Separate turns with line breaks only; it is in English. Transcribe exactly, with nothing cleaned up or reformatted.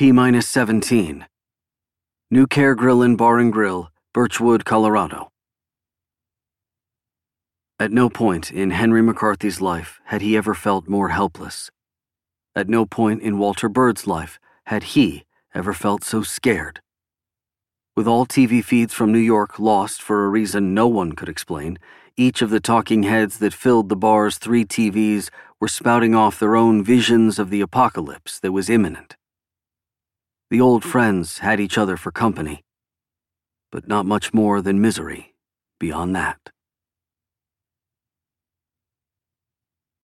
P seventeen. New Care Grill and Bar and Grill, Birchwood, Colorado. At no point in Henry McCarthy's life had he ever felt more helpless. At no point in Walter Bird's life had he ever felt so scared. With all T V feeds from New York lost for a reason no one could explain, each of the talking heads that filled the bar's three T Vs were spouting off their own visions of the apocalypse that was imminent. The old friends had each other for company, but not much more than misery beyond that.